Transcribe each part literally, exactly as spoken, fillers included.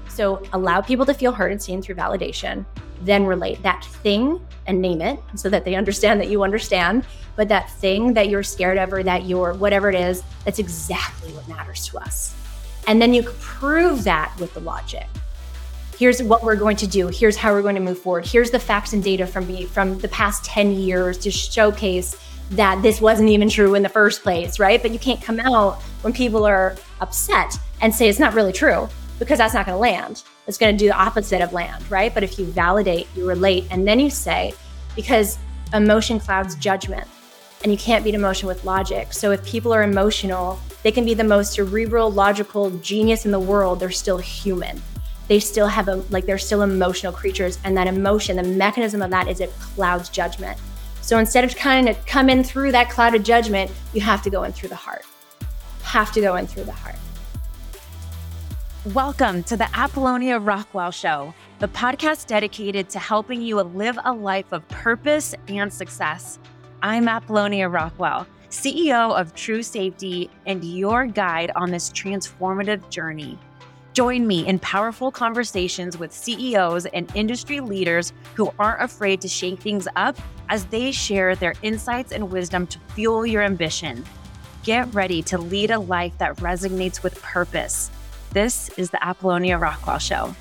So allow people to feel heard and seen through validation, then relate that thing and name it so that they understand that you understand. But that thing that you're scared of or that you're whatever it is, that's exactly what matters to us. And then you can prove that with the logic. Here's what we're going to do. Here's how we're going to move forward. Here's the facts and data from the, from the past ten years to showcase that this wasn't even true in the first place, right? But you can't come out when people are upset and say it's not really true, because that's not going to land. It's going to do the opposite of land, right? But if you validate, you relate, and then you say, because emotion clouds judgment, and you can't beat emotion with logic. So if people are emotional, they can be the most cerebral, logical genius in the world. They're still human. They still have a, like they're still emotional creatures. And that emotion, the mechanism of that is it clouds judgment. So instead of kind of coming through that cloud of judgment, you have to go in through the heart. Have to go in through the heart. Welcome to the Apollonia Rockwell Show, the podcast dedicated to helping you live a life of purpose and success. I'm Apollonia Rockwell, C E O of True Safety and your guide on this transformative journey. Join me in powerful conversations with C E Os and industry leaders who aren't afraid to shake things up as they share their insights and wisdom to fuel your ambition. Get ready to lead a life that resonates with purpose. This is the Apollonia Rockwell Show.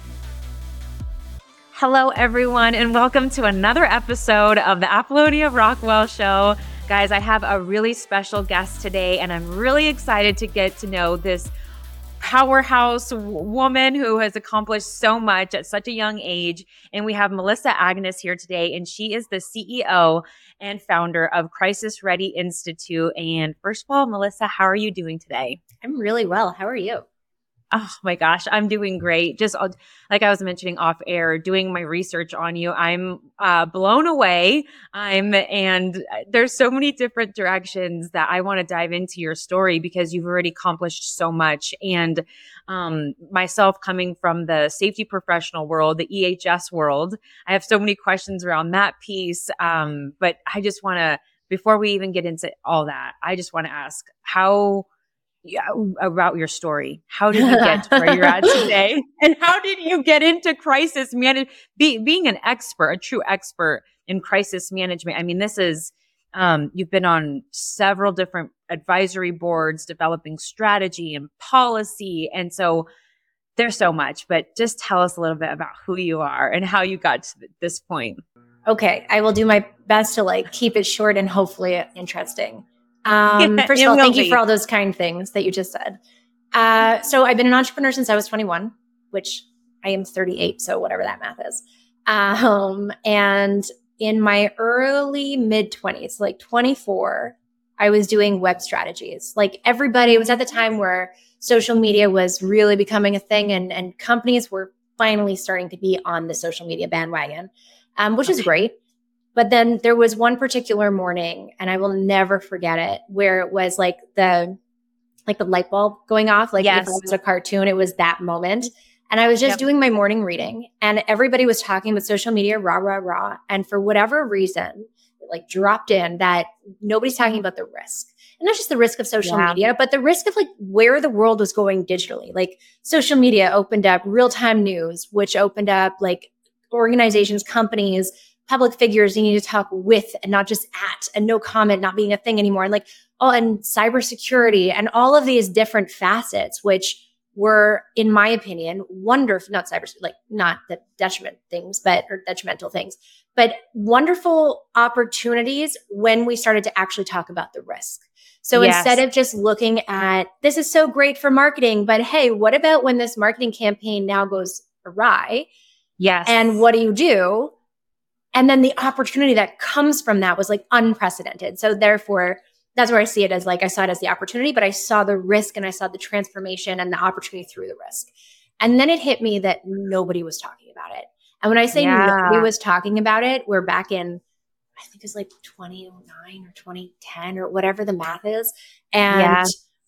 Hello, everyone, and welcome to another episode of the Apollonia Rockwell Show. Guys, I have a really special guest today, and I'm really excited to get to know this powerhouse w- woman who has accomplished so much at such a young age. And we have Melissa Agnes here today, and she is the C E O and founder of Crisis Ready Institute. And first of all, Melissa, how are you doing today? I'm really well. How are you? Oh my gosh, I'm doing great. Just uh, like I was mentioning off air, doing my research on you, I'm uh, blown away. I'm and there's so many different directions that I want to dive into your story because you've already accomplished so much. And um, myself coming from the safety professional world, the E H S world, I have so many questions around that piece. Um, but I just want to, before we even get into all that, I just want to ask how. Yeah, about your story. How did you get to where you're at today? And how did you get into crisis management? Be, being an expert, a true expert in crisis management. I mean, this is, um, you've been on several different advisory boards, developing strategy and policy. And so there's so much, but just tell us a little bit about who you are and how you got to this point. Okay, I will do my best to like keep it short and hopefully interesting. Um, yeah, first of all, thank you for all those kind things that you just said. Uh, so I've been an entrepreneur since I was twenty-one, which I am thirty-eight. So whatever that math is. Um, and in my early mid twenties, like twenty-four, I was doing web strategies. Like everybody, it was at the time where social media was really becoming a thing and, and companies were finally starting to be on the social media bandwagon, um, which is great. But then there was one particular morning, and I will never forget it, where it was like the like the light bulb going off. Like yes. If it was a cartoon, it was that moment. And I was just yep. doing my morning reading, and everybody was talking about social media, rah, rah, rah. And for whatever reason, it like dropped in that nobody's talking about the risk. And not just the risk of social yeah. media, but the risk of like where the world was going digitally. Like social media opened up real-time news, which opened up like organizations, companies, public figures you need to talk with and not just at, and no comment not being a thing anymore. And like, oh, and cybersecurity and all of these different facets, which were, in my opinion, wonderful, not cyber, like not the detriment things, but, or detrimental things, but wonderful opportunities when we started to actually talk about the risk. So yes. instead of just looking at, this is so great for marketing, but hey, what about when this marketing campaign now goes awry? Yes. And what do you do? And then the opportunity that comes from that was like unprecedented. So therefore, that's where I see it as like, I saw it as the opportunity, but I saw the risk and I saw the transformation and the opportunity through the risk. And then it hit me that nobody was talking about it. And when I say yeah. nobody was talking about it, we're back in, I think it's like twenty oh nine or twenty ten or whatever the math is. And yeah.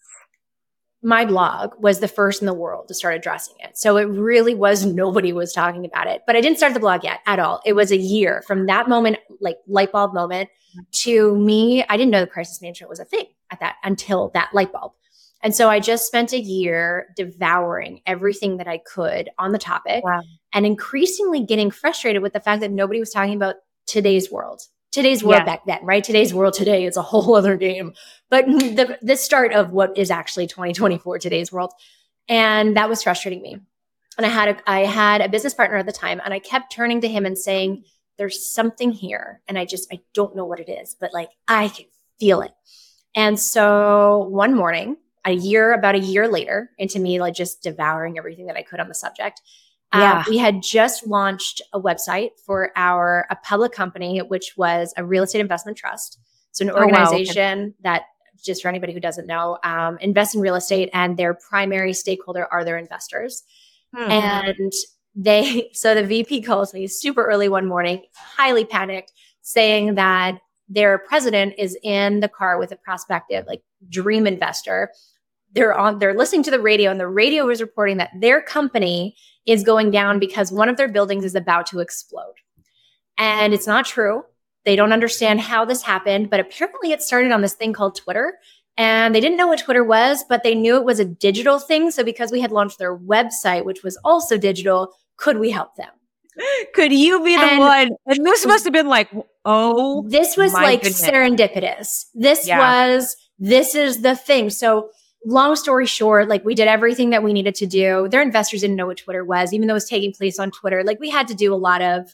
my blog was the first in the world to start addressing it. So it really was, nobody was talking about it, but I didn't start the blog yet at all. It was a year from that moment, like light bulb moment to me. I didn't know the crisis management was a thing at that until that light bulb. And so I just spent a year devouring everything that I could on the topic wow. and increasingly getting frustrated with the fact that nobody was talking about today's world. Today's world yeah. back then, right? Today's world today is a whole other game. But the, the start of what is actually twenty twenty-four, today's world. And that was frustrating me. And I had a, I had a business partner at the time, and I kept turning to him and saying, there's something here. And I just, I don't know what it is, but like, I can feel it. And so one morning, a year, about a year later into me, like just devouring everything that I could on the subject, yeah. uh, we had just launched a website for our, a public company, which was a real estate investment trust. So an organization oh, wow. okay. that, just for anybody who doesn't know, um, invest in real estate, and their primary stakeholder are their investors. Hmm. And they, so the V P calls me super early one morning, highly panicked, saying that their president is in the car with a prospective, like dream investor. They're on, they're listening to the radio, and the radio is reporting that their company is going down because one of their buildings is about to explode. And it's not true. They don't understand how this happened, but apparently it started on this thing called Twitter. And they didn't know what Twitter was, but they knew it was a digital thing. So because we had launched their website, which was also digital, could we help them? Could you be the and one? And this must have been like, oh, this was like goodness. serendipitous. This yeah. was, this is the thing. So long story short, like we did everything that we needed to do. Their investors didn't know what Twitter was, even though it was taking place on Twitter. Like we had to do a lot of,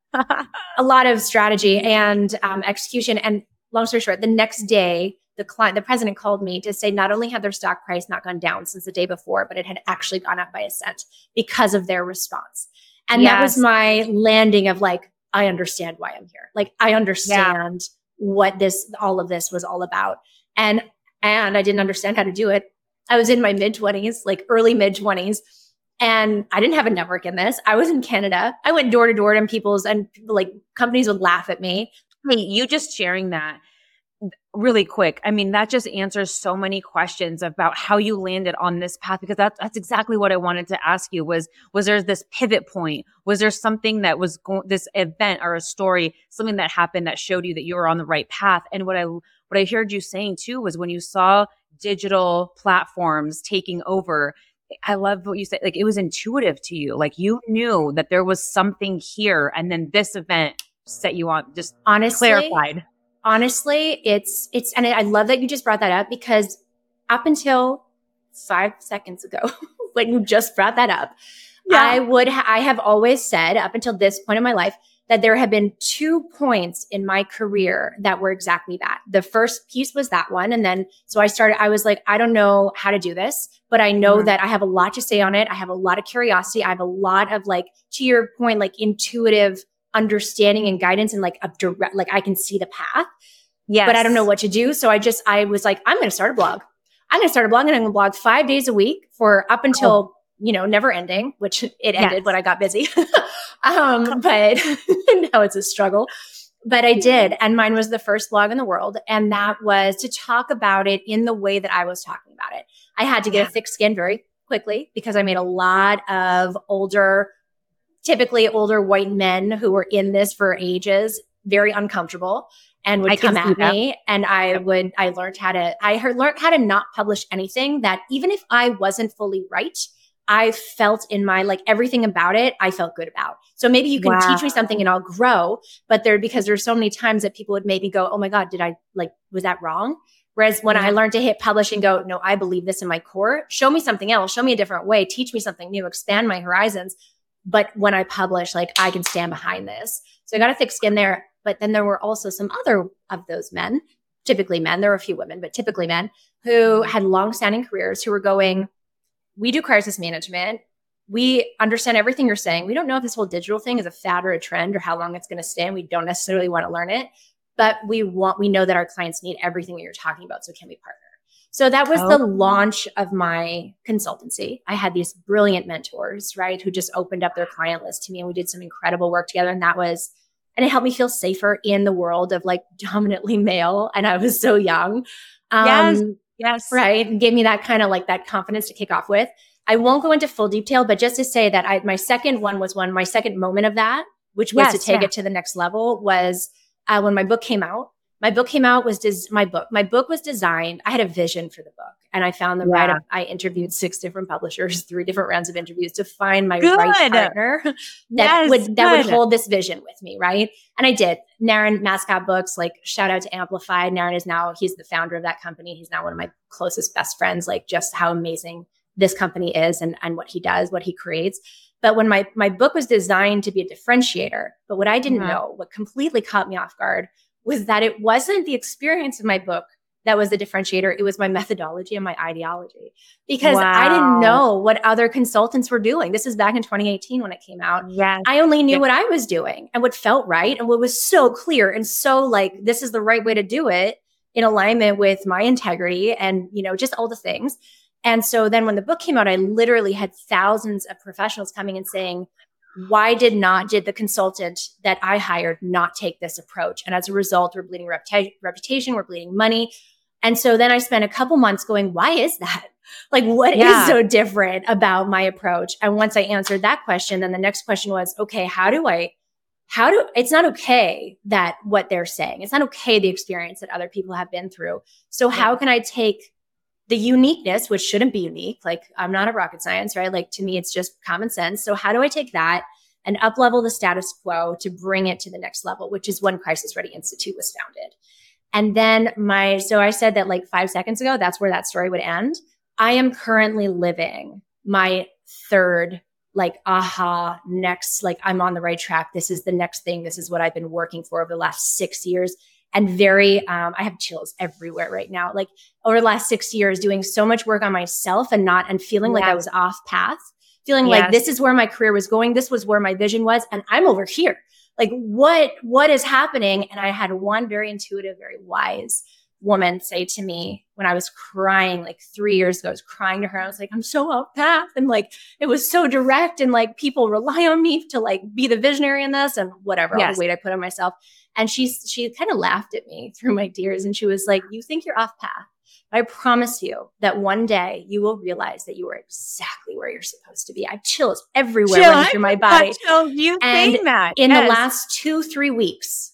a lot of strategy and um, execution. And long story short, the next day, the client, the president called me to say not only had their stock price not gone down since the day before, but it had actually gone up by a cent because of their response. And yes. that was my landing of like, I understand why I'm here. Like I understand yeah. what this, all of this was all about. And, and I didn't understand how to do it. I was in my mid twenties, like early mid twenties. And I didn't have a network in this. I was in Canada. I went door to door and people's and like companies would laugh at me. Hey, you just sharing that really quick. I mean, that just answers so many questions about how you landed on this path, because that's, that's exactly what I wanted to ask you was, was there this pivot point? Was there something that was going, this event or a story, something that happened that showed you that you were on the right path? And what I, what I heard you saying too, was when you saw digital platforms taking over, I love what you said. Like it was intuitive to you. Like you knew that there was something here. And then this event set you on, just honestly clarified. Honestly, it's, it's, and I love that you just brought that up, because up until five seconds ago, when you just brought that up, yeah. I would, ha- I have always said up until this point in my life that there have been two points in my career that were exactly that. The first piece was that one. And then, so I started, I was like, I don't know how to do this, but I know mm-hmm. that I have a lot to say on it. I have a lot of curiosity. I have a lot of like, to your point, like intuitive understanding and guidance, and like a direct, like I can see the path, yes. but I don't know what to do. So I just, I was like, I'm going to start a blog. I'm going to start a blog, and I'm going to blog five days a week for up until, oh. you know, never ending, which it ended yes. when I got busy. um, but now it's a struggle, but I did. And mine was the first blog in the world. And that was to talk about it in the way that I was talking about it. I had to get yeah. a thick skin very quickly, because I made a lot of older, typically older white men who were in this for ages, very uncomfortable, and would I come at me. And I yep. would, I learned how to, I heard, learned how to not publish anything that even if I wasn't fully right, I felt in my, like everything about it, I felt good about. So maybe you can wow. teach me something and I'll grow, but there, because there's so many times that people would maybe go, oh my God, did I like, was that wrong? Whereas when yeah. I learned to hit publish and go, no, I believe this in my core, show me something else, show me a different way, teach me something new, expand my horizons. But when I publish, like I can stand behind this. So I got a thick skin there. But then there were also some other of those men, typically men, there were a few women, but typically men who had longstanding careers who were going, we do crisis management. We understand everything you're saying. We don't know if this whole digital thing is a fad or a trend or how long it's going to stay. And we don't necessarily want to learn it, but we want, we know that our clients need everything that you're talking about. So can we partner? So that was oh. the launch of my consultancy. I had these brilliant mentors, right, who just opened up their client list to me, and we did some incredible work together. And that was, and it helped me feel safer in the world of like dominantly male. And I was so young. Um, yes. Yes. Right. And gave me that kind of like that confidence to kick off with. I won't go into full detail, but just to say that I, my second one was one, my second moment of that, which was yes, to take yeah. it to the next level, was uh, when my book came out. my book came out was des- my book. My book was designed. I had a vision for the book, and I found the yeah. right. I interviewed six different publishers, three different rounds of interviews to find my good. right partner that yes, would that good. would hold this vision with me, right? And I did. Naren Mascot Books, like shout out to Amplified. Naren is now he's the founder of that company. He's now one of my closest best friends. Like just how amazing this company is and and what he does, what he creates. But when my my book was designed to be a differentiator, but what I didn't mm-hmm. know, what completely caught me off guard, was that it wasn't the experience of my book that was the differentiator. It was my methodology and my ideology. Because wow. I didn't know what other consultants were doing. This is back in twenty eighteen when it came out. Yes. I only knew yes. what I was doing and what felt right and what was so clear and so like, this is the right way to do it in alignment with my integrity and, you know, just all the things. And so then when the book came out, I literally had thousands of professionals coming and saying, why did not, did the consultant that I hired not take this approach? And as a result, we're bleeding reputa- reputation, we're bleeding money. And so then I spent a couple months going, why is that? Like, what yeah. is so different about my approach? And once I answered that question, then the next question was, okay, how do I, how do, it's not okay that what they're saying, it's not okay the experience that other people have been through. So yeah. how can I take the uniqueness, which shouldn't be unique. Like I'm not a rocket science, right? Like to me, it's just common sense. So how do I take that and up level the status quo to bring it to the next level, which is when Crisis Ready Institute was founded. And then my, so I said that like five seconds ago, that's where that story would end. I am currently living my third, like, aha, next, like I'm on the right track. This is the next thing. This is what I've been working for over the last six years. And very, um, I have chills everywhere right now. Like over the last six years, doing so much work on myself and not, and feeling yes. like I was off path, feeling yes. like this is where my career was going. This was where my vision was. And I'm over here. Like what, what is happening? And I had one very intuitive, very wise woman say to me when I was crying, like three years ago, I was crying to her. I was like, I'm so off path. And like, it was so direct and like people rely on me to like be the visionary in this and whatever, yes. all the weight I put on myself. And she, she kind of laughed at me through my tears. And she was like, you think you're off path. I promise you that one day you will realize that you are exactly where you're supposed to be. I have chills everywhere Chill, running through my body. Chills, you and saying that. In yes. the last two, three weeks,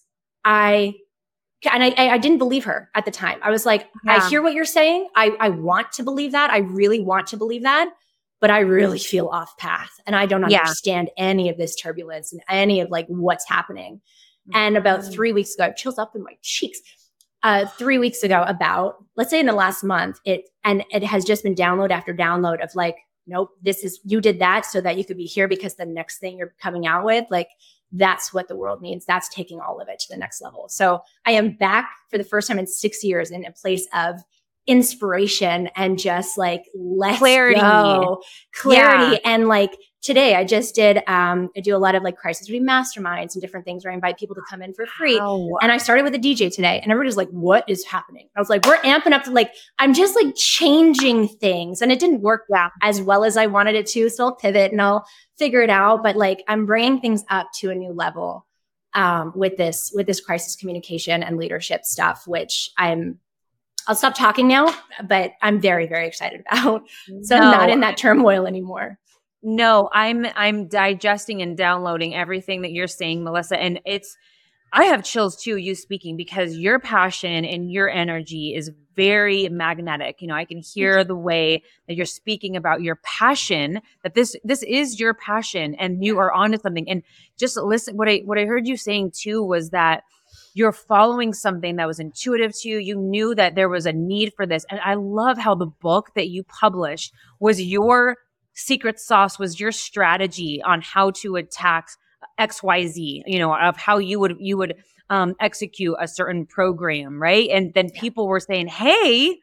I, and I, I didn't believe her at the time. I was like, yeah. I hear what you're saying. I, I want to believe that. I really want to believe that. But I really feel off path. And I don't understand yeah. any of this turbulence and any of like what's happening. And about three weeks ago, I have chills up in my cheeks. Uh, three weeks ago, about let's say in the last month, it and it has just been download after download of like, nope, this is you did that so that you could be here because the next thing you're coming out with, like that's what the world needs. That's taking all of it to the next level. So I am back for the first time in six years in a place of inspiration and just like let's clarity, go. clarity, yeah. and like. Today, I just did, um, I do a lot of like Crisis Ready masterminds and different things where I invite people to come in for free. Wow. And I started with a D J today and everybody's like, what is happening? I was like, we're amping up to like, I'm just like changing things. And it didn't work yeah. as well as I wanted it to. So I'll pivot and I'll figure it out. But like, I'm bringing things up to a new level um, with this, with this crisis communication and leadership stuff, which I'm, I'll stop talking now, but I'm very, very excited about. So no. I'm not in that turmoil anymore. No, I'm I'm digesting and downloading everything that you're saying, Melissa. And it's I have chills too, you speaking, because your passion and your energy is very magnetic. You know, I can hear the way that you're speaking about your passion, that this this is your passion and you are onto something. And just listen, what I what I heard you saying too was that you're following something that was intuitive to you. You knew that there was a need for this. And I love how the book that you published was your secret sauce, was your strategy on how to attack X Y Z, you know, of how you would, you would um, execute a certain program. Right. And then people were saying, hey,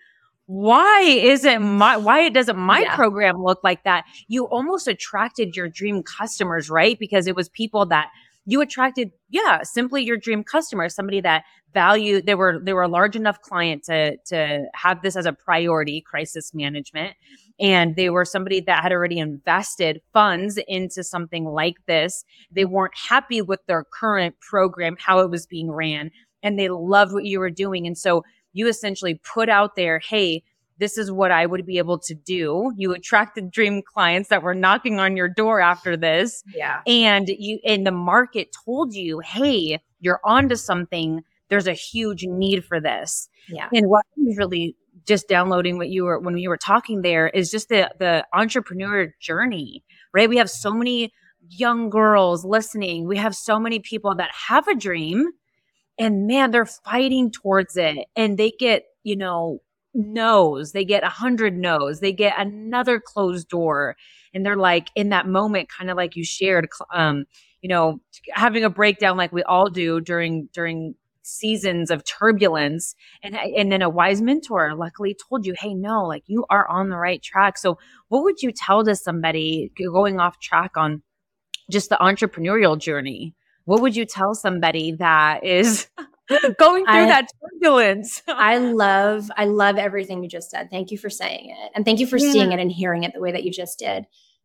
why isn't my, why doesn't my yeah. program look like that? You almost attracted your dream customers, right? Because it was people that you attracted, yeah, simply your dream customer, somebody that valued, they were, they were a large enough client to, to have this as a priority, crisis management. And they were somebody that had already invested funds into something like this. They weren't happy with their current program, how it was being ran, and they loved what you were doing. And so you essentially put out there, hey, this is what I would be able to do. You attracted dream clients that were knocking on your door after this. Yeah. And you, and the market told you, hey, you're onto something. there's a huge need for this. Yeah. And what was really just downloading what you were, when you were talking there, is just the, the entrepreneur journey, right? We have so many young girls listening. We have so many people that have a dream, and man, they're fighting towards it, and they get, you know, no's, they get a hundred no's, they get another closed door. And they're like in that moment, kind of like you shared, um, you know, having a breakdown like we all do during, during seasons of turbulence. And, and then a wise mentor luckily told you, hey, no, like you are on the right track. So what would you tell to somebody going off track on just the entrepreneurial journey? What would you tell somebody that is going through I, that turbulence? I love, I love everything you just said. Thank you for saying it. And thank you for yeah. seeing it and hearing it the way that you just did.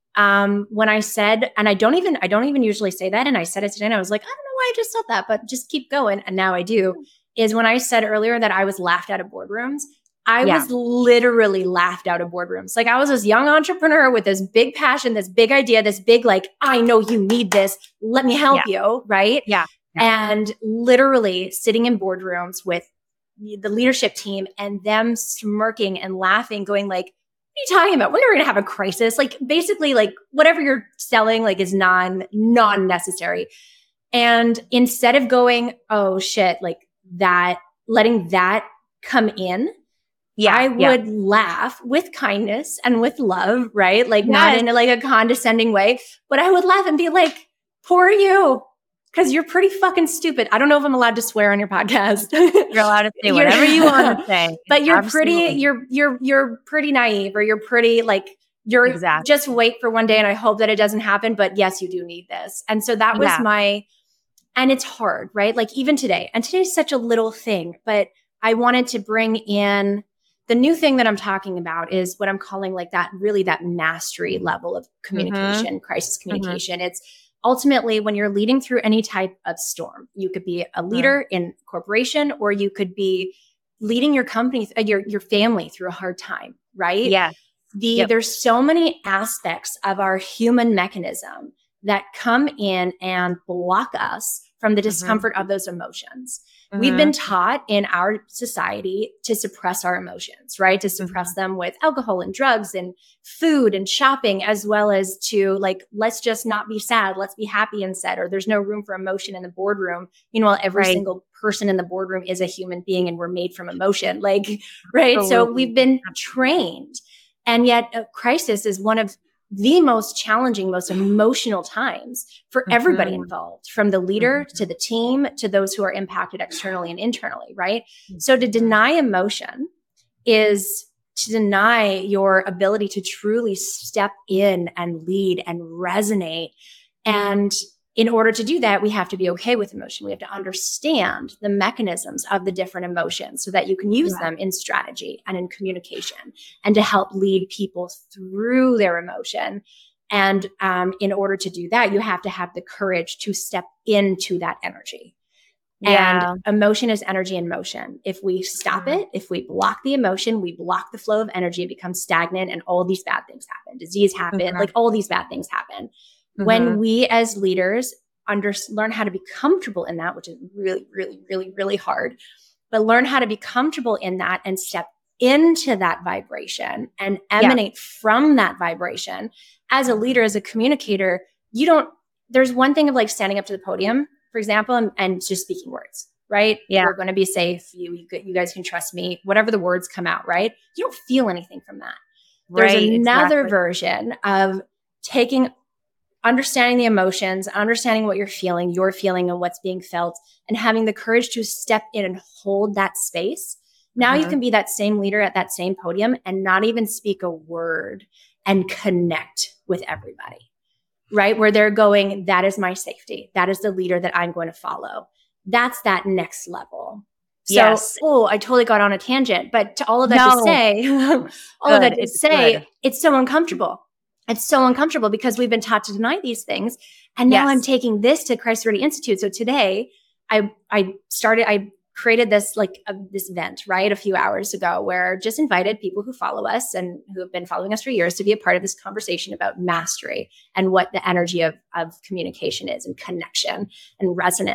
Um, when I said, and I don't even, I don't even usually say that. And I said it today and I was like, I don't know why I just said that, but just keep going. And now I do, is when I said earlier that I was laughed out of boardrooms, I yeah. was literally laughed out of boardrooms. Like I was this young entrepreneur with this big passion, this big idea, this big, like, I know you need this. Let me help yeah. you. Right. Yeah. yeah. And literally sitting in boardrooms with the leadership team and them smirking and laughing, going like, what are you talking about? We're never going to have a crisis. Like basically like whatever you're selling, like is non, non-necessary. And instead of going, oh shit, like that, letting that come in, yeah, I would yeah. laugh with kindness and with love, right? Like yes. not in a, like a condescending way, but I would laugh and be like, poor you. Because you're pretty fucking stupid. I don't know if I'm allowed to swear on your podcast. You're allowed to say whatever you want to say. But you're Absolutely. pretty, you're you're you're pretty naive, or you're pretty like you're exactly. just wait for one day and I hope that it doesn't happen. But yes, you do need this. And so that was yeah. my, and it's hard, right? Like even today, and today's such a little thing, but I wanted to bring in the new thing that I'm talking about is what I'm calling like that, really that mastery level of communication, mm-hmm. crisis communication. Mm-hmm. It's ultimately, when you're leading through any type of storm, you could be a leader mm. in corporation, or you could be leading your company, uh, your your family through a hard time, right? Yeah. The yep. There's so many aspects of our human mechanism that come in and block us from the discomfort mm-hmm. of those emotions. Mm-hmm. We've been taught in our society to suppress our emotions, right? To suppress mm-hmm. them with alcohol and drugs and food and shopping, as well as to like, let's just not be sad. Let's be happy instead. Or there's no room for emotion in the boardroom. Meanwhile, every right. single person in the boardroom is a human being and we're made from emotion. Like, right. Absolutely. So we've been trained. And yet a crisis is one of the most challenging, most emotional times for everybody mm-hmm. involved, from the leader mm-hmm. to the team to those who are impacted externally and internally, right? Mm-hmm. So to deny emotion is to deny your ability to truly step in and lead and resonate. And in order to do that, we have to be okay with emotion. We have to understand the mechanisms of the different emotions so that you can use yeah. them in strategy and in communication and to help lead people through their emotion. And um, in order to do that, you have to have the courage to step into that energy. Yeah. And emotion is energy in motion. If we stop it, if we block the emotion, we block the flow of energy, it becomes stagnant and all these bad things happen. Disease happen, mm-hmm. like all these bad things happen. Mm-hmm. When we as leaders under, learn how to be comfortable in that, which is really, really, really, really hard, but learn how to be comfortable in that and step into that vibration and emanate yeah. from that vibration. As a leader, as a communicator, you don't, there's one thing of like standing up to the podium, for example, and, and just speaking words, right? Yeah. We're going to be safe. You, you, you guys can trust me, whatever the words come out, right? You don't feel anything from that. There's right, another exactly. version of taking understanding the emotions, understanding what you're feeling, your feeling and what's being felt, and having the courage to step in and hold that space. Now mm-hmm. you can be that same leader at that same podium and not even speak a word and connect with everybody, right? Where they're going, that is my safety. That is the leader that I'm going to follow. That's that next level. So, yes. oh, I totally got on a tangent, but to all of that no. to say, all of that to it's say, good. It's so uncomfortable. It's so uncomfortable because we've been taught to deny these things. And now yes. I'm taking this to Crisis Ready Institute. So today I, I started, I created this, like uh, this event, right? A few hours ago, where just invited people who follow us and who have been following us for years to be a part of this conversation about mastery and what the energy of, of communication is and connection and resonance.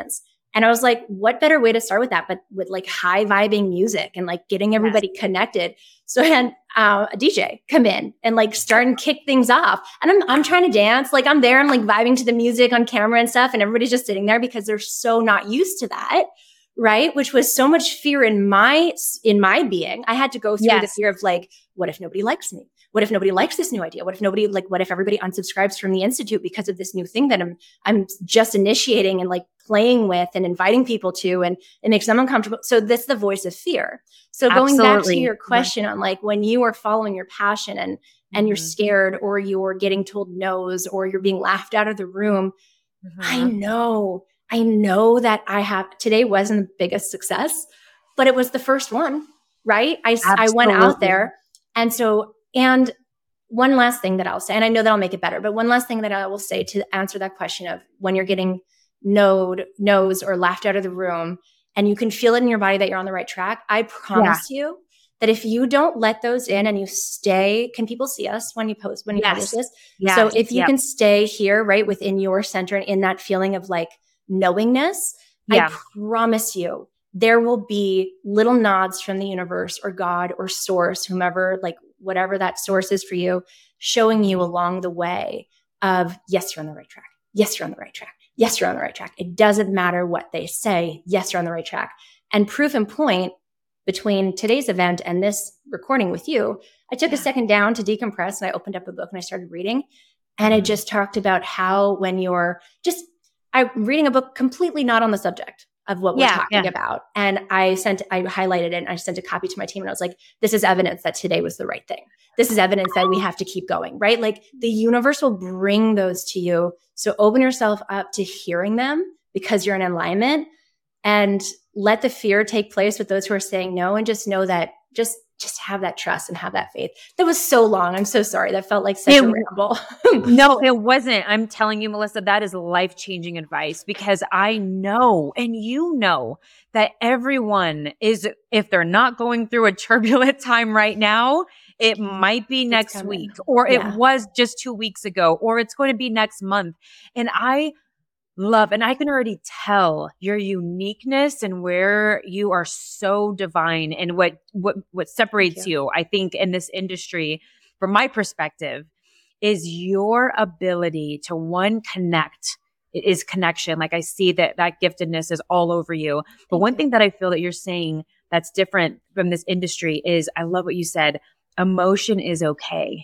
And I was like, what better way to start with that, but with like high vibing music and like getting everybody yes. connected. So I had uh, a D J come in and like start and kick things off. And I'm, I'm trying to dance. Like I'm there, I'm like vibing to the music on camera and stuff. And everybody's just sitting there because they're so not used to that. Right. Which was so much fear in my, in my being. I had to go through yes. the fear of like, what if nobody likes me? What if nobody likes this new idea? What if nobody like, what if everybody unsubscribes from the Institute because of this new thing that I'm, I'm just initiating and like playing with and inviting people to, and it makes them uncomfortable. So that's the voice of fear. So going Absolutely. back to your question right. on like, when you are following your passion and, and mm-hmm. you're scared or you're getting told no's or you're being laughed out of the room. Mm-hmm. I know, I know that I have, today wasn't the biggest success, but it was the first one, right? I, I went out there. And so, and one last thing that I'll say, and I know that I'll make it better, but one last thing that I will say to answer that question of when you're getting no'd, no's or laughed out of the room and you can feel it in your body that you're on the right track. I promise yeah. you that if you don't let those in and you stay, can people see us when you post, when you yes. publish this? Yes. So if you yep. can stay here, right, within your center and in that feeling of like knowingness, yeah. I promise you, there will be little nods from the universe or God or source, whomever, like whatever that source is for you, showing you along the way of, yes, you're on the right track. Yes, you're on the right track. Yes, you're on the right track. It doesn't matter what they say. Yes, you're on the right track. And proof and point between today's event and this recording with you, I took yeah. a second down to decompress and I opened up a book and I started reading. And mm-hmm. it just talked about how when you're just, I'm reading a book completely not on the subject of what we're yeah, talking yeah. about. And I sent, I highlighted it and I sent a copy to my team and I was like, this is evidence that today was the right thing. This is evidence that we have to keep going, right? Like the universe will bring those to you. So open yourself up to hearing them because you're in alignment, and let the fear take place with those who are saying no, and just know that just, just have that trust and have that faith. That was so long. I'm so sorry. That felt like such it, a ramble. No, it wasn't. I'm telling you, Melissa, that is life-changing advice because I know, and you know, that everyone is, if they're not going through a turbulent time right now, it might be next week, or yeah. it was just two weeks ago, or it's going to be next month. And I love, and I can already tell your uniqueness and where you are so divine and what, what, what separates you. you, I think, in this industry, from my perspective, is your ability to one, connect. It is connection. Like I see that that giftedness is all over you. But Thank one you. thing that I feel that you're saying that's different from this industry is, I love what you said, emotion is okay.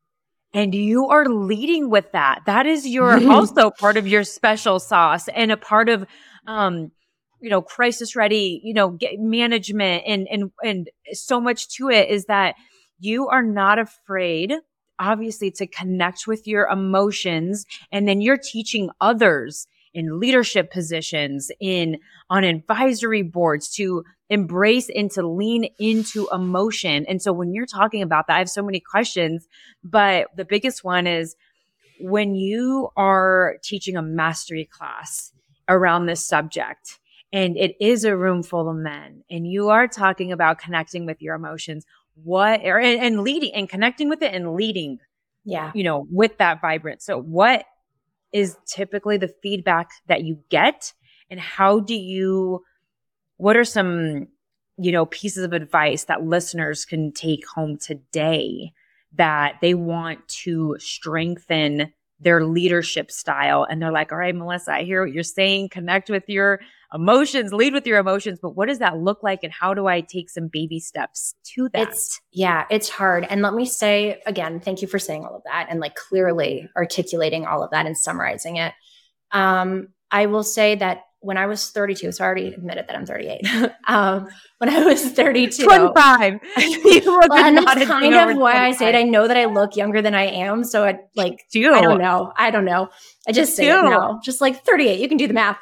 And you are leading with that. That is your also part of your special sauce and a part of, um, you know, crisis ready, you know, get management and, and, and so much to it is that you are not afraid, obviously, to connect with your emotions. And then you're teaching others in leadership positions, in on advisory boards to embrace and to lean into emotion. And so when you're talking about that, I have so many questions, but the biggest one is when you are teaching a mastery class around this subject, and it is a room full of men, and you are talking about connecting with your emotions, what, or, and, and leading and connecting with it and leading, yeah, you know, with that vibrant. So what is typically the feedback that you get, and how do you, what are some, you know, pieces of advice that listeners can take home today that they want to strengthen their leadership style? And they're like, all right, Melissa, I hear what you're saying. Connect with your emotions, lead with your emotions. But what does that look like? And how do I take some baby steps to that? It's, yeah, it's hard. And let me say again, thank you for saying all of that and like clearly articulating all of that and summarizing it. Um, I will say that when I was thirty-two, so I already admitted that I'm thirty-eight. um, when I was thirty-two, twenty-five. Well, and that's kind of why I say it. I know that I look younger than I am. So I like, I don't know. I don't know. I just say it now, just like thirty-eight. You can do the math.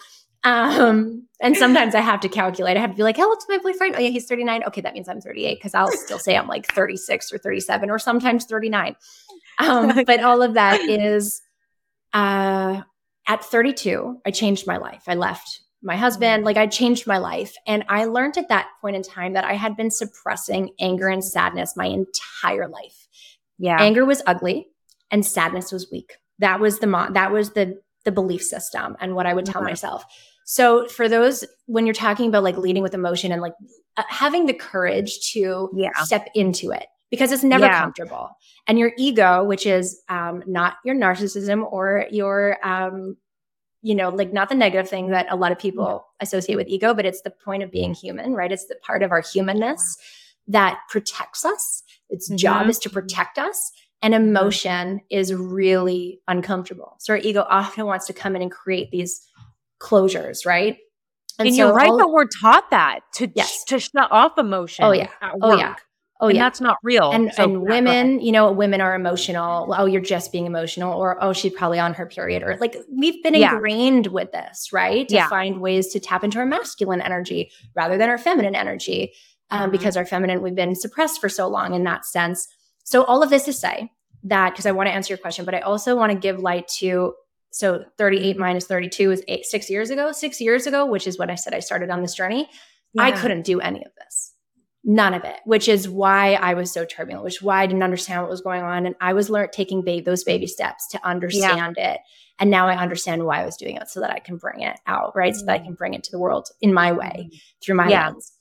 Um, and sometimes I have to calculate. I have to be like, how old's my boyfriend? Oh yeah, he's thirty-nine. Okay, that means I'm thirty-eight because I'll still say I'm like thirty-six or thirty-seven or sometimes thirty-nine. Um, but all of that is, uh, at thirty-two, I changed my life. I left my husband, like I changed my life. And I learned at that point in time that I had been suppressing anger and sadness my entire life. Yeah. Anger was ugly and sadness was weak. That was the, mo- that was the, the belief system and what I would tell myself. So for those, when you're talking about like leading with emotion and like uh, having the courage to yeah. step into it, because it's never yeah. comfortable. And your ego, which is um, not your narcissism or your, um, you know, like not the negative thing that a lot of people yeah. associate with ego, but it's the point of being human, right? It's the part of our humanness that protects us. Its mm-hmm. job is to protect us. And emotion mm-hmm. is really uncomfortable. So our ego often wants to come in and create these closures, right? And, and so you're right all, that we're taught that to, yes. to shut off emotion. Oh, yeah. Oh, yeah. Oh, and yeah. that's not real. And, so, and women, you know, women are emotional. Oh, you're just being emotional. Or, oh, she's probably on her period. Or like we've been yeah. ingrained with this, right? To yeah. find ways to tap into our masculine energy rather than our feminine energy. Um, mm-hmm. Because our feminine, we've been suppressed for so long in that sense. So all of this to say that, because I want to answer your question, but I also want to give light to, so thirty-eight minus thirty-two is eight, six years ago, six years ago, which is when I said I started on this journey. Yeah. I couldn't do any of this. None of it, which is why I was so turbulent, which is why I didn't understand what was going on. And I was learning, taking ba- those baby steps to understand yeah. it. And now I understand why I was doing it so that I can bring it out, right? Mm-hmm. So that I can bring it to the world in my way, mm-hmm. through my yeah. lens.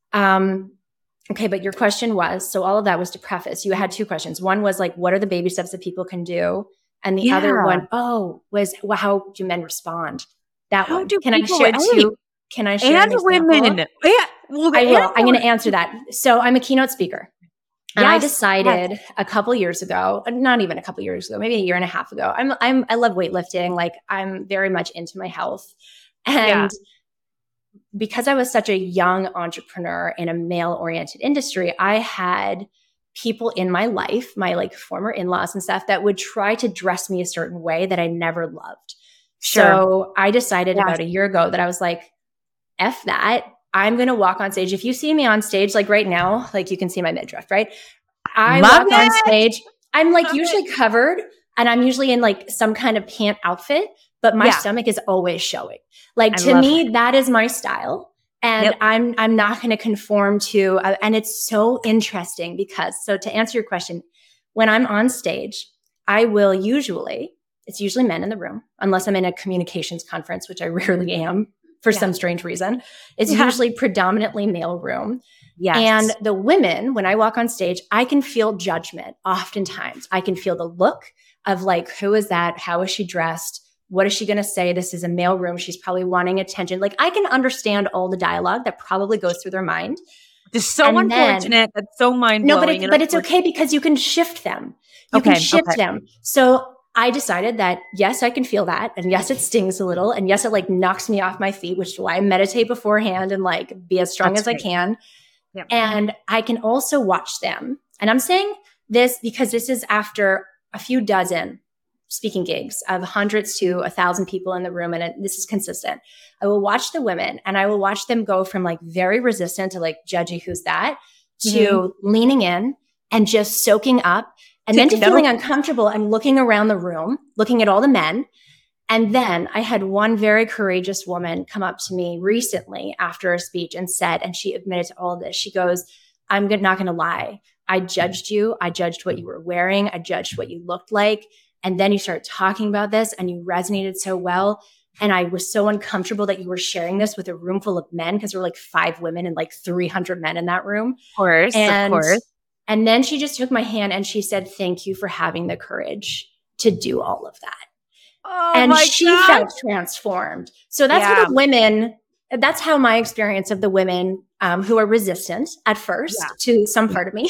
Um, okay. But your question was, so all of that was to preface, you had two questions. One was like, what are the baby steps that people can do? And the yeah. other one, oh, was well, how do men respond? That how one. Do can I share two? Can I share and an women? Yeah, well, I will. I'm going to answer that. So I'm a keynote speaker. And yes, I decided yes. a couple years ago, not even a couple years ago, maybe a year and a half ago. I'm I'm I love weightlifting. Like I'm very much into my health. And yeah. because I was such a young entrepreneur in a male-oriented industry, I had people in my life, my like former in-laws and stuff, that would try to dress me a certain way that I never loved. Sure. So I decided yes. about a year ago that I was like, F that. I'm going to walk on stage. If you see me on stage, like right now, like you can see my midriff, right? I Love walk it. on stage. I'm like Love usually it. covered and I'm usually in like some kind of pant outfit, but my yeah. stomach is always showing. Like I to me, it. that is my style. And yep. I'm, I'm not going to conform to, uh, and it's so interesting because, so to answer your question, when I'm on stage, I will usually, it's usually men in the room, unless I'm in a communications conference, which I rarely am for yeah. some strange reason. It's yeah. usually predominantly male room. Yes. And the women, when I walk on stage, I can feel judgment oftentimes. I can feel the look of like, who is that? How is she dressed? What is she going to say? This is a male room. She's probably wanting attention. Like I can understand all the dialogue that probably goes through their mind. It's so and unfortunate. Then, That's so mind blowing. No, but, it, but it's okay because you can shift them. You okay, can shift okay. them. So I decided that yes, I can feel that. And yes, it stings a little. And yes, it like knocks me off my feet, which is why I meditate beforehand and like be as strong That's as great. I can. Yep. And I can also watch them. And I'm saying this because this is after a few dozen speaking gigs of hundreds to a thousand people in the room. And it, this is consistent. I will watch the women and I will watch them go from like very resistant to like judgy, who's that, to mm-hmm. leaning in and just soaking up and then to feeling uncomfortable and looking around the room, looking at all the men. And then I had one very courageous woman come up to me recently after a speech and said, and she admitted to all of this. She goes, I'm not going to lie. I judged you. I judged what you were wearing. I judged what you looked like. And then you started talking about this and you resonated so well. And I was so uncomfortable that you were sharing this with a room full of men because there were like five women and like three hundred men in that room. Of course, and, of course. And then she just took my hand and she said, thank you for having the courage to do all of that. Oh, and my she God. felt transformed. So that's yeah. how the women, that's how my experience of the women um, who are resistant at first yeah. to some part of me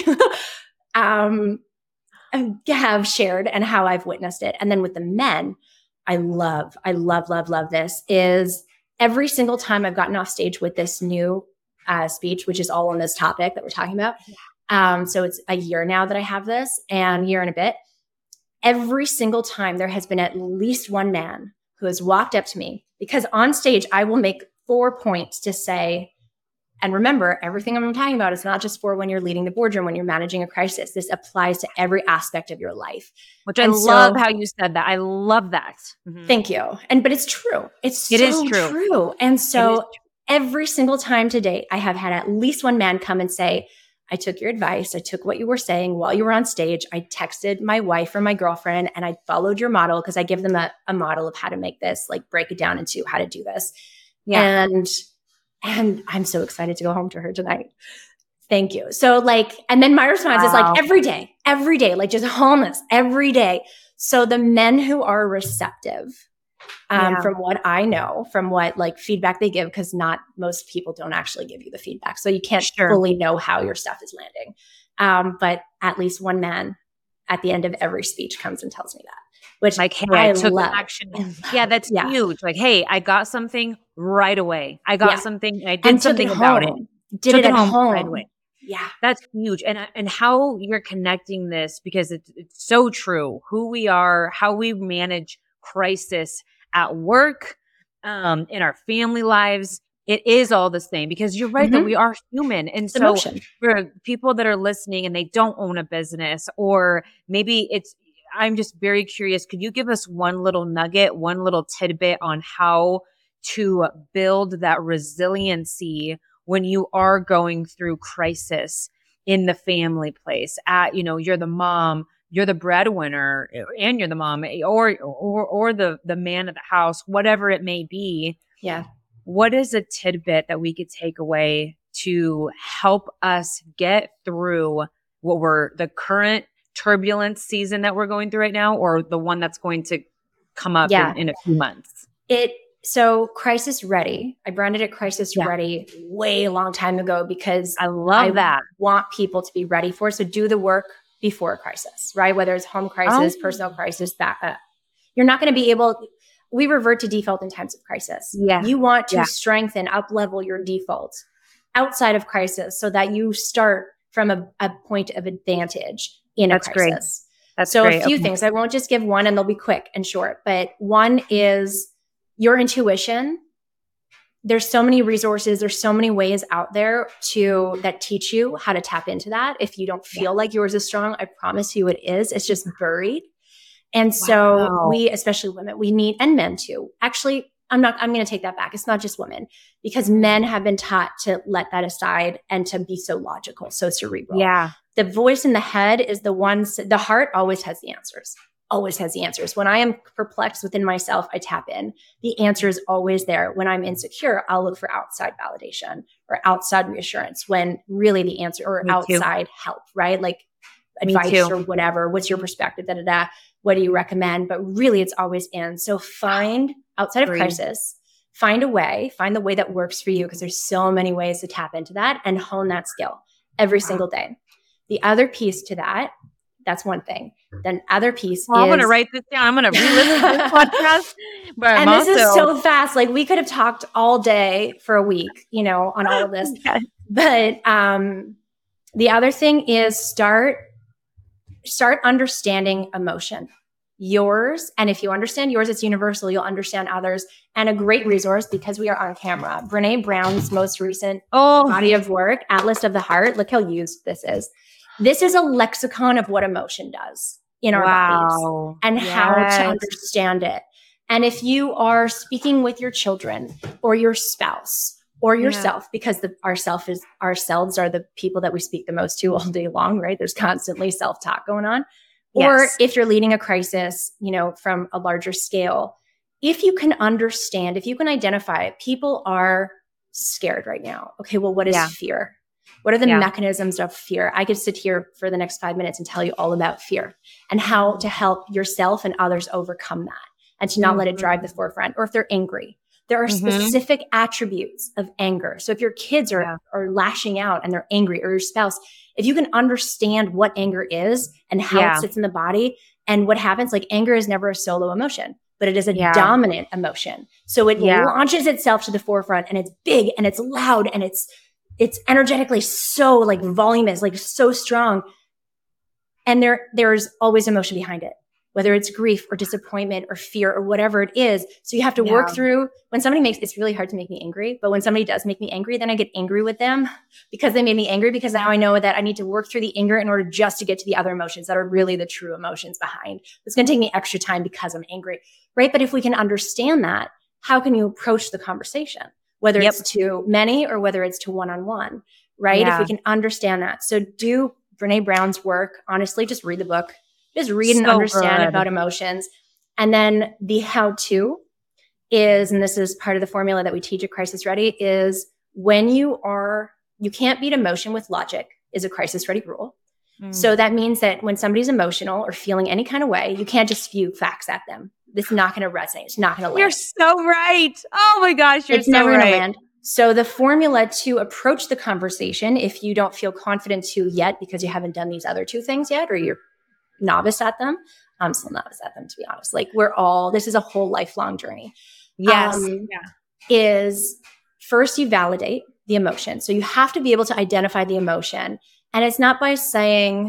um, have shared and how I've witnessed it. And then with the men, I love, I love, love, love this is every single time I've gotten off stage with this new uh, speech, which is all on this topic that we're talking about. Um, so it's a year now that I have this and year and a bit. Every single time there has been at least one man who has walked up to me because on stage, I will make four points to say, and remember, everything I'm talking about is not just for when you're leading the boardroom, when you're managing a crisis. This applies to every aspect of your life. Which I and love so, how you said that. I love that. Mm-hmm. Thank you. And, but it's true. It's it so is true. true. And so true. Every single time to date, I have had at least one man come and say, I took your advice. I took what you were saying while you were on stage. I texted my wife or my girlfriend and I followed your model because I give them a, a model of how to make this, like break it down into how to do this. Yeah. And, and I'm so excited to go home to her tonight. Thank you. So like, and then my response wow. is like every day, every day, like just wholeness every day. So the men who are receptive, um, yeah. from what I know, from what like feedback they give, because not most people don't actually give you the feedback. So you can't sure. fully know how your stuff is landing. Um, but at least one man at the end of every speech comes and tells me that. Which like, hey, I, I took love. action. Yeah, that's yeah. huge. Like, hey, I got something right away. I got yeah. something. I did and something it about home. it. Did took it at home, home right away. Yeah, that's huge. And and how you're connecting this, because it's it's so true. Who we are, how we manage crisis at work, um, in our family lives. It is all the same, because you're right mm-hmm. that we are human. And so Emotion. For people that are listening and they don't own a business, or maybe it's, I'm just very curious. Could you give us one little nugget, one little tidbit on how to build that resiliency when you are going through crisis in the family place? At, you know, you're the mom, you're the breadwinner, and you're the mom, or or or the the man of the house, whatever it may be. Yeah. What is a tidbit that we could take away to help us get through what we're the current turbulence season that we're going through right now, or the one that's going to come up yeah. in, in a few months? It so crisis ready. I branded it crisis yeah. ready way long time ago, because I love I that. want people to be ready for it. So do the work before a crisis, right? Whether it's home crisis, oh. personal crisis, that uh, you're not going to be able. We revert to default in times of crisis. Yeah. You want to yeah. strengthen, up level your default outside of crisis, so that you start from a, a point of advantage in That's a crisis. Great. That's so great. a few okay. things. I won't just give one, and they'll be quick and short. But one is your intuition. There's so many resources. There's so many ways out there to that teach you how to tap into that. If you don't feel yeah. like yours is strong, I promise you it is. It's just buried. And so wow. we, especially women, we need, and men too. Actually, I'm not, I'm going to take that back. It's not just women, because men have been taught to let that aside and to be so logical, so cerebral. Yeah. The voice in the head is the one, the heart always has the answers, always has the answers. When I am perplexed within myself, I tap in. The answer is always there. When I'm insecure, I'll look for outside validation or outside reassurance, when really the answer, or Me outside too. help, right? Like advice or whatever. What's your perspective? Da, da, da. What do you recommend? But really, it's always in. So find, outside of Great. crisis, find a way, find the way that works for you, because there's so many ways to tap into that and hone that skill every wow. single day. The other piece to that, that's one thing. Then other piece well, is— I'm going to write this down. I'm going to re-listen to this podcast. But and I'm this also- is so fast. Like, we could have talked all day for a week, you know, on all of this. okay. But um, the other thing is start, start understanding emotion. Yours. And if you understand yours, it's universal. You'll understand others. And a great resource, because we are on camera, Brene Brown's most recent oh. body of work, Atlas of the Heart. Look how used this is. This is a lexicon of what emotion does in our wow. bodies and yes. how to understand it. And if you are speaking with your children or your spouse or yourself, yeah. because the, our self is, ourselves are the people that we speak the most to all day long, right? There's constantly self-talk going on. Yes. Or if you're leading a crisis, you know, from a larger scale, if you can understand, if you can identify, people are scared right now. Okay, well, what is yeah. fear? What are the yeah. mechanisms of fear? I could sit here for the next five minutes and tell you all about fear and how to help yourself and others overcome that and to not mm-hmm. let it drive the forefront. Or if they're angry, there are mm-hmm. specific attributes of anger. So if your kids are, yeah. are lashing out and they're angry, or your spouse, if you can understand what anger is and how yeah. it sits in the body and what happens, like anger is never a solo emotion, but it is a yeah. dominant emotion. So it yeah. launches itself to the forefront, and it's big and it's loud and it's, it's energetically so like voluminous, like so strong. And there, there's always emotion behind it, whether it's grief or disappointment or fear or whatever it is. So you have to yeah. work through, when somebody makes, it's really hard to make me angry, but when somebody does make me angry, then I get angry with them because they made me angry, because now I know that I need to work through the anger in order just to get to the other emotions that are really the true emotions behind. It's going to take me extra time because I'm angry, right? But if we can understand that, how can you approach the conversation? Whether yep. it's to many or whether it's to one-on-one, right? Yeah. If we can understand that. So do Brene Brown's work. Honestly, just read the book. Just read so and understand good. About emotions. And then the how-to is, and this is part of the formula that we teach at Crisis Ready, is when you are, you can't beat emotion with logic is a Crisis Ready rule. Mm. So that means that when somebody's emotional or feeling any kind of way, you can't just spew facts at them. This is not going to resonate. It's not going to land. You're so right. Oh my gosh, you're it's so never right. going to land. So the formula to approach the conversation, if you don't feel confident to yet because you haven't done these other two things yet, or you're novice at them, I'm still novice at them, to be honest. Like we're all, this is a whole lifelong journey. Yes. Um, yeah. Is first you validate the emotion. So you have to be able to identify the emotion. And it's not by saying,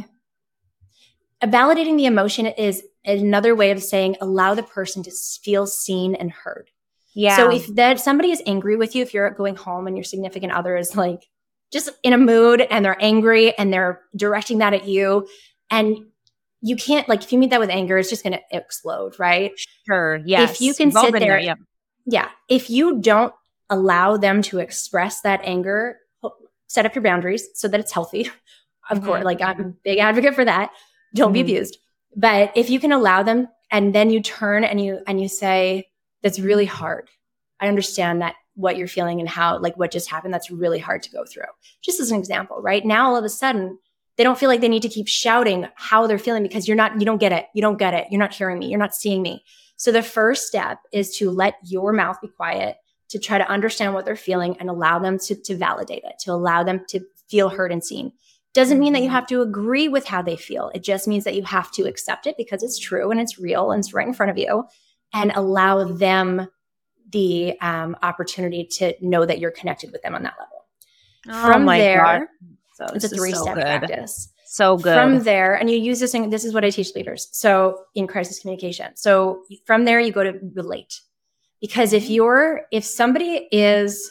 uh, validating the emotion is another way of saying, allow the person to feel seen and heard. Yeah. So if that somebody is angry with you, if you're going home and your significant other is like just in a mood and they're angry and they're directing that at you, and you can't, like, if you meet that with anger, it's just going to explode, right? Sure. Yes. If you can We've all sit been there, there, yeah. yeah. If you don't allow them to express that anger, set up your boundaries so that it's healthy. Of mm-hmm. course, like I'm a big advocate for that. Don't mm-hmm. be abused. But if you can allow them, and then you turn and you and you say, that's really hard. I understand that what you're feeling and how, like what just happened, that's really hard to go through. Just as an example, right? Now, all of a sudden, they don't feel like they need to keep shouting how they're feeling because you're not, you don't get it. You don't get it. You're not hearing me. You're not seeing me. So the first step is to let your mouth be quiet, to try to understand what they're feeling and allow them to, to validate it, to allow them to feel heard and seen. Doesn't mean that you have to agree with how they feel. It just means that you have to accept it because it's true and it's real and it's right in front of you, and allow them the um, opportunity to know that you're connected with them on that level. Oh From my there, God. So it's a three-step so practice. So good. From there, and you use this, in, this is what I teach leaders. So in crisis communication. So from there, you go to relate. Because if you're, if somebody is,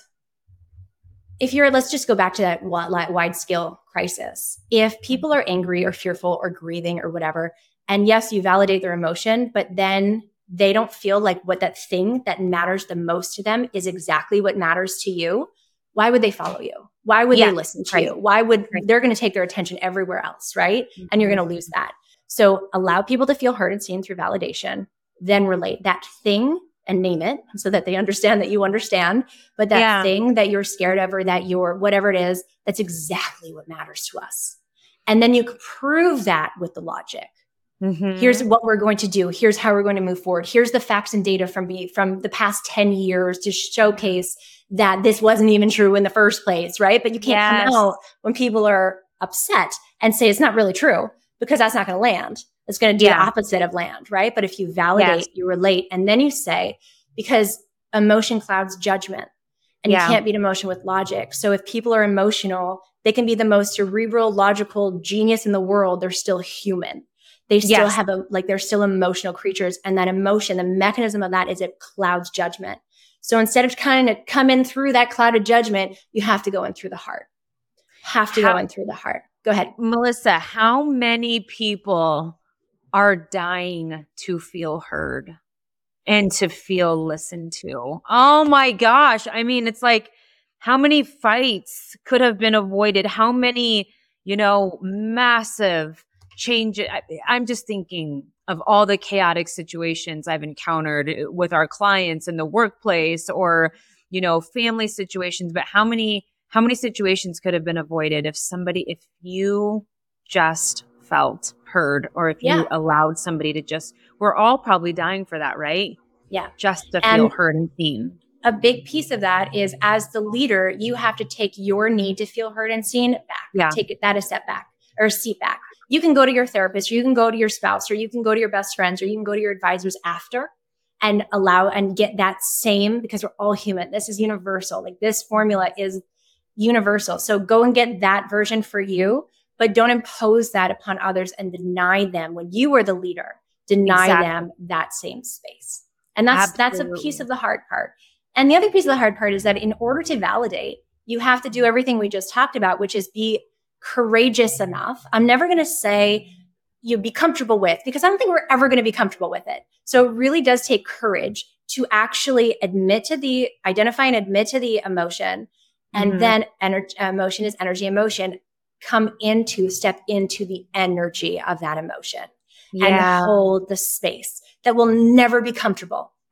if you're, let's just go back to that wide scale crisis. If people are angry or fearful or grieving or whatever, and yes, you validate their emotion, but then they don't feel like what that thing that matters the most to them is exactly what matters to you, why would they follow you? Why would yeah, they listen to right. you? Why would right. they're going to take their attention everywhere else, right? Mm-hmm. And you're going to lose that. So allow people to feel heard and seen through validation, then relate that thing and name it so that they understand that you understand. But that yeah. thing that you're scared of or that you're whatever it is, that's exactly what matters to us. And then you prove that with the logic. Mm-hmm. Here's what we're going to do. Here's how we're going to move forward. Here's the facts and data from be, from the past ten years to showcase that this wasn't even true in the first place, right? But you can't yes. come out when people are upset and say it's not really true, because that's not going to land. It's going to do yeah. the opposite of land, right? But if you validate, yes. you relate, and then you say, because emotion clouds judgment, and yeah. you can't beat emotion with logic. So if people are emotional, they can be the most cerebral, logical genius in the world. They're still human. They still yes. have a, like, they're still emotional creatures. And that emotion, the mechanism of that is it clouds judgment. So instead of kind of come in through that cloud of judgment, you have to go in through the heart. Have to how, go in through the heart. Go ahead. Melissa, how many people are dying to feel heard and to feel listened to? Oh my gosh. I mean, it's like, how many fights could have been avoided? How many, you know, massive change. I, I'm just thinking of all the chaotic situations I've encountered with our clients in the workplace, or, you know, family situations. But how many, how many situations could have been avoided if somebody, if you just felt heard, or if yeah. you allowed somebody to just, we're all probably dying for that, right? Yeah. Just to feel and heard and seen. A big piece of that is, as the leader, you have to take your need to feel heard and seen back. Yeah. Take that a step back, or a seat back. You can go to your therapist, or you can go to your spouse, or you can go to your best friends, or you can go to your advisors after and allow and get that same, because we're all human. This is universal. Like, this formula is universal. So go and get that version for you, but don't impose that upon others and deny them when you are the leader. Deny exactly. them that same space. And that's, Absolutely. that's a piece of the hard part. And the other piece of the hard part is that in order to validate, you have to do everything we just talked about, which is be courageous enough. I'm never going to say you be comfortable with, because I don't think we're ever going to be comfortable with it. So it really does take courage to actually admit to the, identify and admit to the emotion. And mm-hmm. then ener- emotion is energy, emotion, come into, step into the energy of that emotion yeah. and hold the space that will never be comfortable.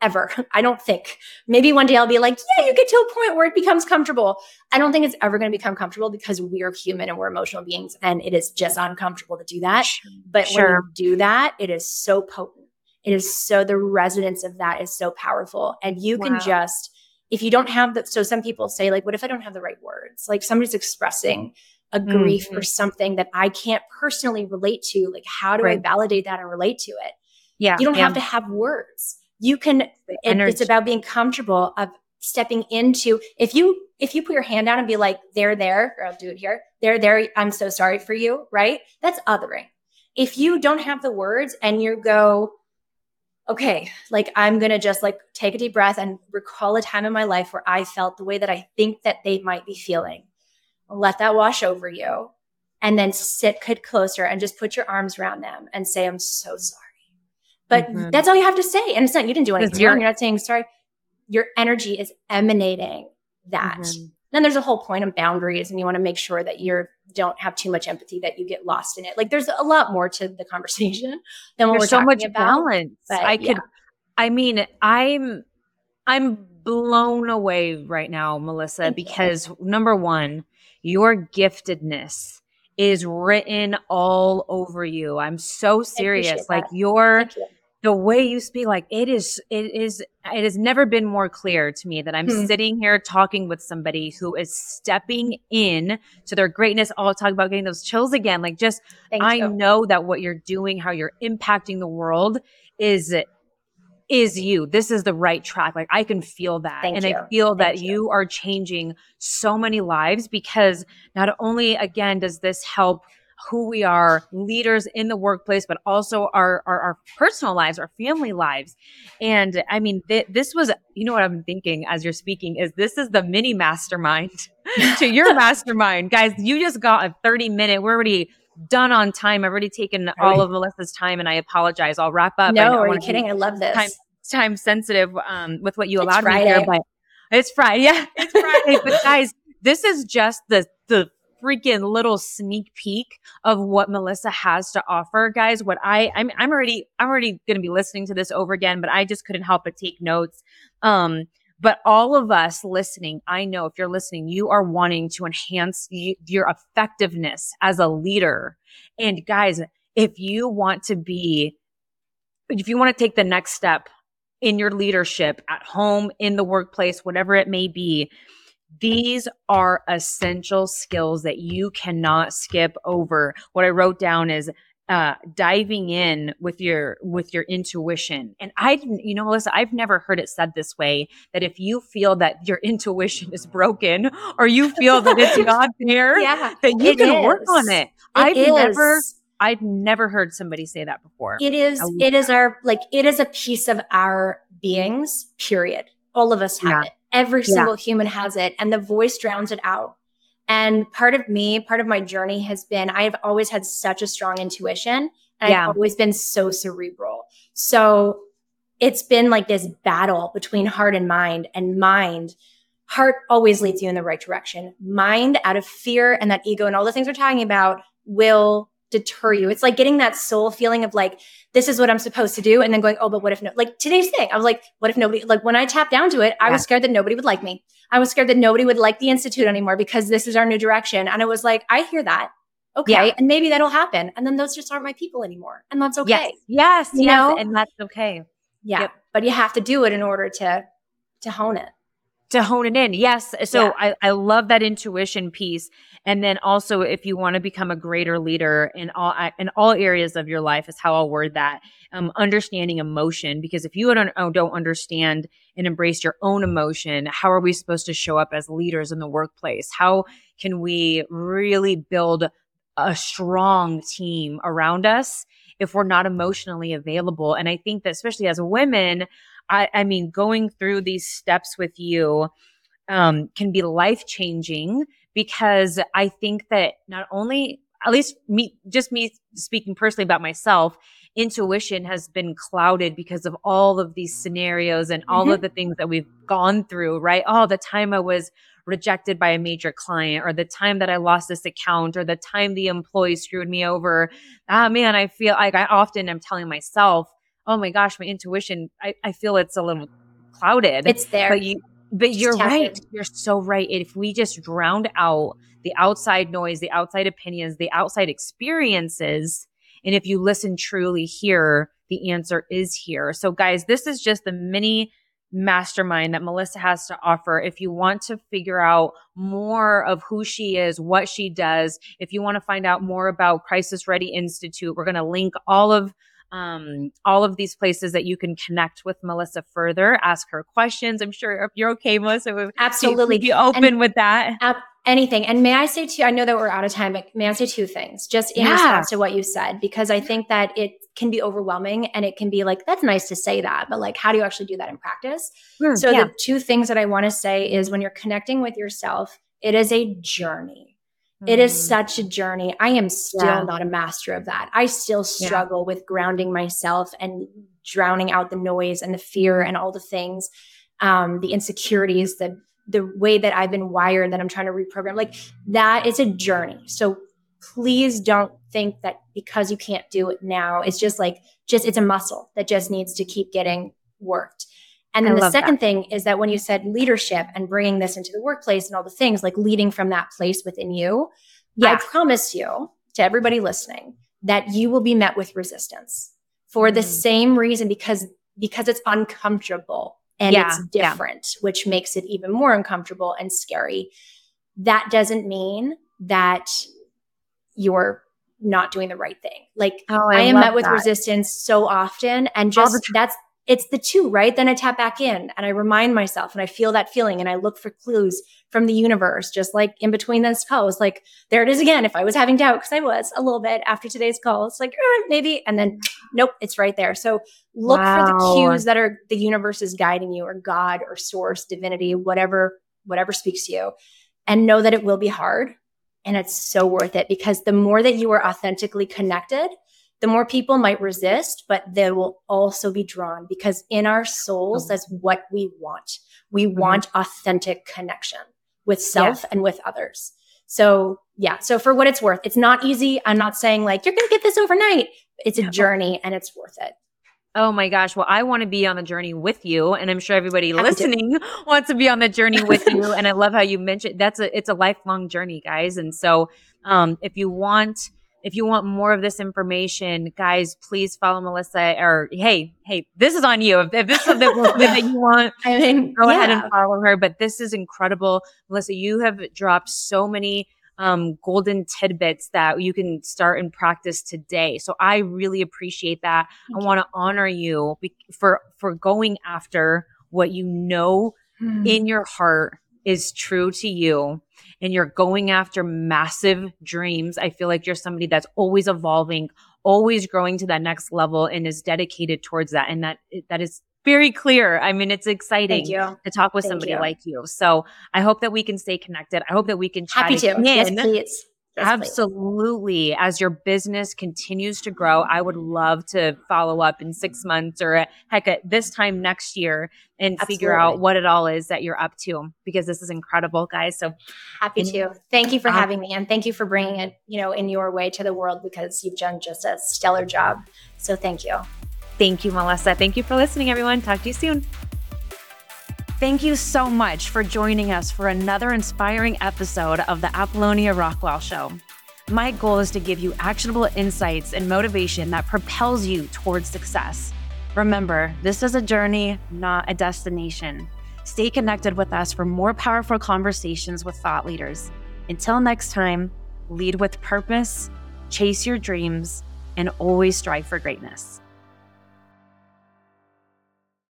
ever. I don't think. Maybe one day I'll be like, yeah, you get to a point where it becomes comfortable. I don't think it's ever going to become comfortable because we're human and we're emotional beings and it is just uncomfortable to do that. But sure. when you do that, it is so potent. It is so, the resonance of that is so powerful. And you wow. can just, if you don't have the, so some people say like, what if I don't have the right words? Like somebody's expressing a grief mm-hmm. or something that I can't personally relate to. Like, how do right. I validate that and relate to it? Yeah. You don't yeah. have to have words. You can, it, it's about being comfortable of stepping into, if you, if you put your hand down and be like, they're there, or I'll do it here. They're there. I'm so sorry for you. Right. That's othering. If you don't have the words and you go, okay, like I'm going to just like take a deep breath and recall a time in my life where I felt the way that I think that they might be feeling. Let that wash over you and then sit sit closer and just put your arms around them and say, I'm so sorry. But mm-hmm. that's all you have to say. And it's not, you didn't do anything you're, wrong. You're not saying sorry. Your energy is emanating that. Mm-hmm. Then there's a whole point of boundaries and you want to make sure that you don't have too much empathy, that you get lost in it. Like there's a lot more to the conversation than what there's we're so talking much about. Balance. But, I could, yeah. I mean, I'm, I'm blown away right now, Melissa, Thank because you. Number one, your giftedness is written all over you. I'm so serious. Like your, you. the way you speak, like it is, it is, it has never been more clear to me that I'm hmm. sitting here talking with somebody who is stepping in to their greatness. I'll talk about getting those chills again. Like just, Thank I you. know that what you're doing, how you're impacting the world is is you. This is the right track. Like I can feel that. Thank and you. I feel that Thank you. you are changing so many lives because not only, again, does this help who we are, leaders in the workplace, but also our, our, our personal lives, our family lives. And I mean, th- this was, you know what I'm thinking as you're speaking is this is the mini mastermind to your mastermind. Guys, you just got a thirty minute, we're already done on time. I've already taken all of Melissa's time and I apologize. I'll wrap up. No, I, are you kidding? I love this. Time, time sensitive um, with what you it's allowed Friday. me here, but it's Friday. Yeah, it's Friday. But guys, this is just the, the freaking little sneak peek of what Melissa has to offer. Guys, what I, I'm, I'm already, I'm already going to be listening to this over again, but I just couldn't help but take notes. Um, But all of us listening, I know if you're listening, you are wanting to enhance y- your effectiveness as a leader. And guys, if you want to be, if you want to take the next step in your leadership at home, in the workplace, whatever it may be, these are essential skills that you cannot skip over. What I wrote down is uh, diving in with your, with your intuition. And I didn't, you know, Melissa, I've never heard it said this way, that if you feel that your intuition is broken or you feel that it's not there, yeah, that you can is. work on it. it I've is. never, I've never heard somebody say that before. It is, it is our, like, it is a piece of our beings, period. All of us have yeah. it. Every single yeah. human has it. And the voice drowns it out. And part of me, part of my journey has been, I've always had such a strong intuition and yeah. I've always been so cerebral. So it's been like this battle between heart and mind, and mind, heart always leads you in the right direction. Mind, out of fear and that ego and all the things we're talking about, will deter you. It's like getting that soul feeling of like, this is what I'm supposed to do. And then going, oh, but what if no, like today's thing, I was like, what if nobody, like when I tapped down to it, I yeah. was scared that nobody would like me. I was scared that nobody would like the Institute anymore because this is our new direction. And it was like, I hear that. Okay. Yeah. And maybe that'll happen. And then those just aren't my people anymore. And that's okay. Yes. Yes. You yes know? And that's okay. Yeah. Yep. But you have to do it in order to, to hone it. To hone it in. Yes. So yeah. I, I love that intuition piece. And then also if you want to become a greater leader in all, in all areas of your life is how I'll word that. Um, understanding emotion, because if you don't, don't understand and embrace your own emotion, how are we supposed to show up as leaders in the workplace? How can we really build a strong team around us if we're not emotionally available? And I think that especially as women, I, I mean, going through these steps with you um, can be life-changing, because I think that not only, at least me, just me speaking personally about myself, intuition has been clouded because of all of these scenarios and all mm-hmm. of the things that we've gone through, right? Oh, the time I was rejected by a major client, or the time that I lost this account, or the time the employee screwed me over. Ah, man, I feel like I often am telling myself, oh my gosh, my intuition, I, I feel it's a little clouded. It's there. But you, but Just you're tap right. in. You're so right. If we just drowned out the outside noise, the outside opinions, the outside experiences, and if you listen truly here, the answer is here. So guys, this is just the mini mastermind that Melissa has to offer. If you want to figure out more of who she is, what she does, if you want to find out more about Crisis Ready Institute, we're going to link all of um, all of these places that you can connect with Melissa further, ask her questions. I'm sure if you're okay, Melissa, absolutely be open and, with that. Uh, anything. And may I say too, I know that we're out of time, but may I say two things just in yeah. response to what you said, because I think that it can be overwhelming and it can be like, that's nice to say that, but like, how do you actually do that in practice? Mm, so yeah. the two things that I want to say is when you're connecting with yourself, it is a journey. Mm. It is such a journey. I am still yeah. not a master of that. I still struggle yeah. with grounding myself and drowning out the noise and the fear and all the things, um, the insecurities, the the way that I've been wired that I'm trying to reprogram. Like that is a journey. So please don't think that because you can't do it now, it's just like, just, it's a muscle that just needs to keep getting worked. And then I the second that. thing is that when you said leadership and bringing this into the workplace and all the things, like leading from that place within you, yeah. I promise you to everybody listening that you will be met with resistance for mm. the same reason, because, because it's uncomfortable and yeah. it's different, yeah. which makes it even more uncomfortable and scary. That doesn't mean that you're not doing the right thing. Like oh, I, I am met with that. resistance so often, and just that's, it's the two, right? Then I tap back in and I remind myself and I feel that feeling and I look for clues from the universe, just like in between this calls, like there it is again. If I was having doubt, because I was a little bit after today's call, it's like, eh, maybe, and then nope, it's right there. So look wow. for the cues that are the universe is guiding you, or God or source, divinity, whatever, whatever speaks to you, and know that it will be hard. And it's so worth it, because the more that you are authentically connected, the more people might resist, but they will also be drawn, because in our souls, that's what we want. We mm-hmm. want authentic connection with self yeah. and with others. So yeah. So for what it's worth, it's not easy. I'm not saying like, you're going to get this overnight. It's a journey and it's worth it. Oh my gosh. Well, I want to be on the journey with you. And I'm sure everybody Happy listening to. wants to be on the journey with you. And I love how you mentioned that's a, it's a lifelong journey, guys. And so, um, if you want, if you want more of this information, guys, please follow Melissa, or hey, hey, this is on you. If, if this is something that you want, I mean, go yeah. ahead and follow her. But this is incredible. Melissa, you have dropped so many um, golden tidbits that you can start and practice today. So I really appreciate that. Thank I want to honor you be- for, for going after what you know mm. in your heart is true to you, and you're going after massive dreams. I feel like you're somebody that's always evolving, always growing to that next level, and is dedicated towards that. And that, that is very clear. I mean, it's exciting to talk with Thank somebody you. like you. So I hope that we can stay connected. I hope that we can chat Happy to. again. Yes, please. Yes, Absolutely. Please. As your business continues to grow, I would love to follow up in six months or heck, at this time next year and Absolutely. figure out what it all is that you're up to, because this is incredible, guys. So happy to. Thank you for um, having me, and thank you for bringing it, you know, in your way to the world, because you've done just a stellar job. So thank you. Thank you, Melissa. Thank you for listening, everyone. Talk to you soon. Thank you so much for joining us for another inspiring episode of the Apollonia Rockwell Show. My goal is to give you actionable insights and motivation that propels you towards success. Remember, this is a journey, not a destination. Stay connected with us for more powerful conversations with thought leaders. Until next time, lead with purpose, chase your dreams, and always strive for greatness.